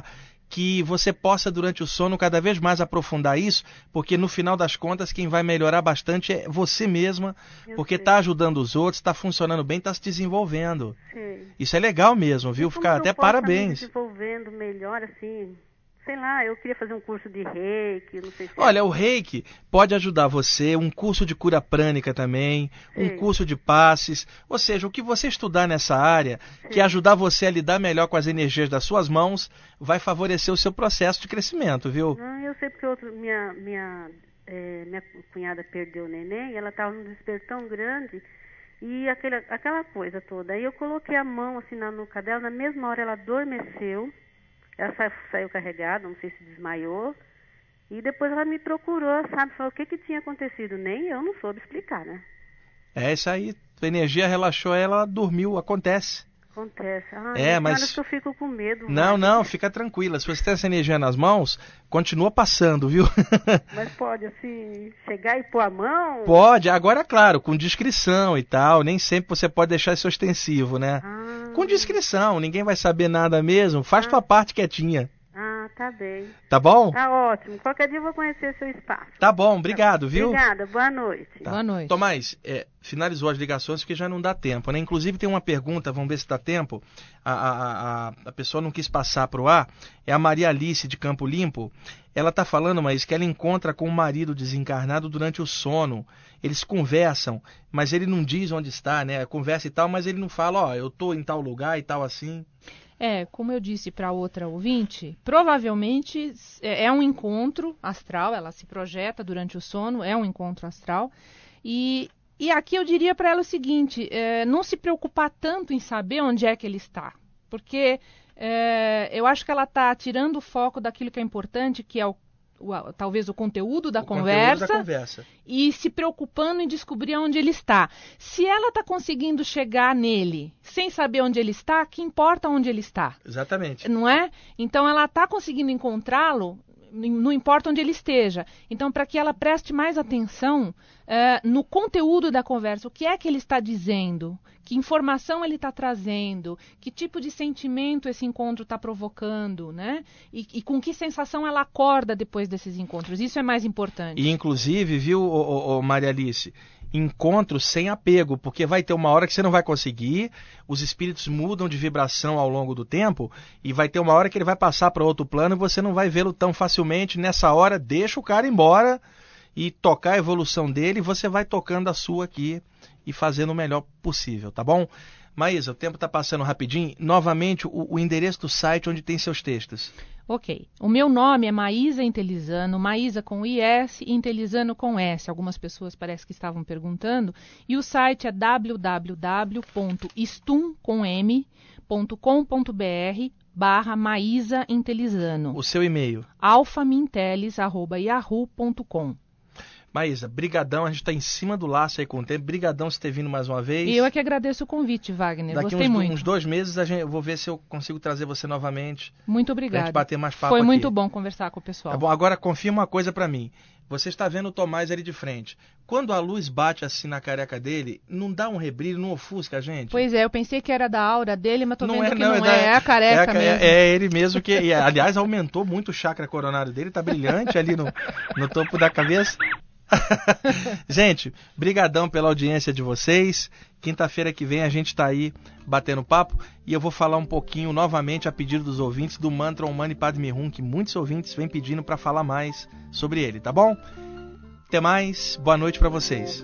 que você possa, durante o sono, cada vez mais aprofundar isso, porque no final das contas, quem vai melhorar bastante é você mesma, eu porque está ajudando os outros, está funcionando bem, está se desenvolvendo. Sim. Isso é legal mesmo, viu? Ficar até parabéns. Me desenvolvendo melhor, assim... Sei lá, eu queria fazer um curso de reiki, não sei se... Olha, o reiki pode ajudar você, um curso de cura prânica também, Sim. um curso de passes, ou seja, o que você estudar nessa área, Sim. que ajudar você a lidar melhor com as energias das suas mãos, vai favorecer o seu processo de crescimento, viu? Ah, eu sei porque outro, minha, minha, é, minha cunhada perdeu o neném, ela estava num desespero tão grande, e aquele, aquela coisa toda. Aí eu coloquei a mão assim na nuca dela, na mesma hora ela adormeceu. Ela saiu, saiu carregada, não sei se desmaiou. E depois ela me procurou, sabe? Falou o que que tinha acontecido. Nem eu não soube explicar, né? É isso aí. A energia relaxou ela, ela dormiu. Acontece. Acontece. Ah, é, mas... que eu fico com medo. Não, mas... não, fica tranquila. Se você tem essa energia nas mãos, continua passando, viu? Mas pode, assim, chegar e pôr a mão? Pode. Agora, claro, com discrição e tal. Nem sempre você pode deixar isso ostensivo, né? Ah. Com discrição. Ninguém vai saber nada mesmo. Faz ah. tua parte quietinha. Ah, tá bem. Tá bom? Tá ótimo. Qualquer dia eu vou conhecer seu espaço. Tá bom, obrigado, viu? Obrigada, boa noite. Tá. Boa noite. Tomás, é, finalizou as ligações porque já não dá tempo, né? Inclusive tem uma pergunta, vamos ver se dá tempo. A, a, a, a pessoa não quis passar pro ar. É a Maria Alice de Campo Limpo. Ela tá falando, mas que ela encontra com o marido desencarnado durante o sono. Eles conversam, mas ele não diz onde está, né? Conversa e tal, mas ele não fala, ó, eu tô em tal lugar e tal assim. É, como eu disse para outra ouvinte, provavelmente é um encontro astral, ela se projeta durante o sono, é um encontro astral. E, e aqui eu diria para ela o seguinte, é, não se preocupar tanto em saber onde é que ele está, porque é, eu acho que ela está tirando o foco daquilo que é importante, que é o O, talvez o conteúdo da, o conversa, conteúdo da conversa e se preocupando em descobrir onde ele está. Se ela está conseguindo chegar nele sem saber onde ele está, que importa onde ele está? Exatamente. Não é? Então ela está conseguindo encontrá-lo, não importa onde ele esteja. Então, para que ela preste mais atenção uh, no conteúdo da conversa, o que é que ele está dizendo, que informação ele está trazendo, que tipo de sentimento esse encontro está provocando, né? E, e com que sensação ela acorda depois desses encontros. Isso é mais importante. E, inclusive, viu, ô, ô, ô, Maria Alice, encontros sem apego, porque vai ter uma hora que você não vai conseguir, os espíritos mudam de vibração ao longo do tempo, e vai ter uma hora que ele vai passar para outro plano e você não vai vê-lo tão facilmente. Nessa hora, deixa o cara embora e tocar a evolução dele, e você vai tocando a sua aqui e fazendo o melhor possível, tá bom? Maísa, o tempo está passando rapidinho. Novamente, o, o endereço do site onde tem seus textos. Ok. O meu nome é Maísa Intelizano, Maísa com I S e Intelizano com S. Algumas pessoas parece que estavam perguntando. E o site é w w w ponto istum com m ponto com ponto b r barra Maísa Intelizano. O seu e-mail? alfamintelis arroba yahoo ponto com. Maísa, brigadão, a gente está em cima do laço aí com o tempo. Brigadão por ter vindo mais uma vez. E eu é que agradeço o convite, Wagner. Daqui Gostei uns, muito. uns dois meses a gente, eu vou ver se eu consigo trazer você novamente. Muito obrigada. Pra gente bater mais papo Foi aqui. muito bom conversar com o pessoal. Tá bom, agora confirma uma coisa para mim. Você está vendo o Tomás ali de frente. Quando a luz bate assim na careca dele, não dá um rebrilho, não ofusca a gente? Pois é, eu pensei que era da aura dele, mas tô não vendo é, que não, não é, é, da, é a careca é, mesmo. É, é ele mesmo que, e, aliás, aumentou muito o chakra coronário dele, tá brilhante ali no, no topo da cabeça. Gente, brigadão pela audiência de vocês. Quinta-feira que vem a gente está aí batendo papo e eu vou falar um pouquinho novamente a pedido dos ouvintes do mantra Om Mani Padme Hum, que muitos ouvintes vêm pedindo para falar mais sobre ele, tá bom? Até mais, boa noite para vocês.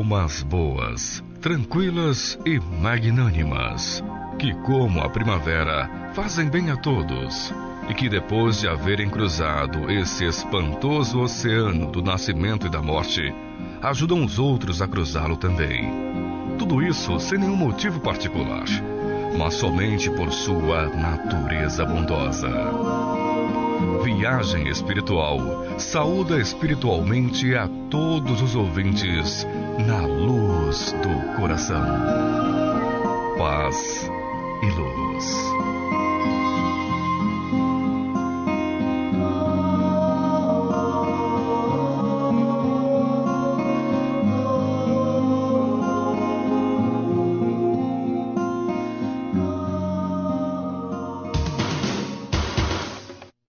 almas boas, tranquilas e magnânimas, que como a primavera fazem bem a todos, e que depois de haverem cruzado esse espantoso oceano do nascimento e da morte, ajudam os outros a cruzá-lo também. Tudo isso sem nenhum motivo particular, mas somente por sua natureza bondosa. Viagem Espiritual saúda espiritualmente a todos os ouvintes na luz do coração. Paz e luz.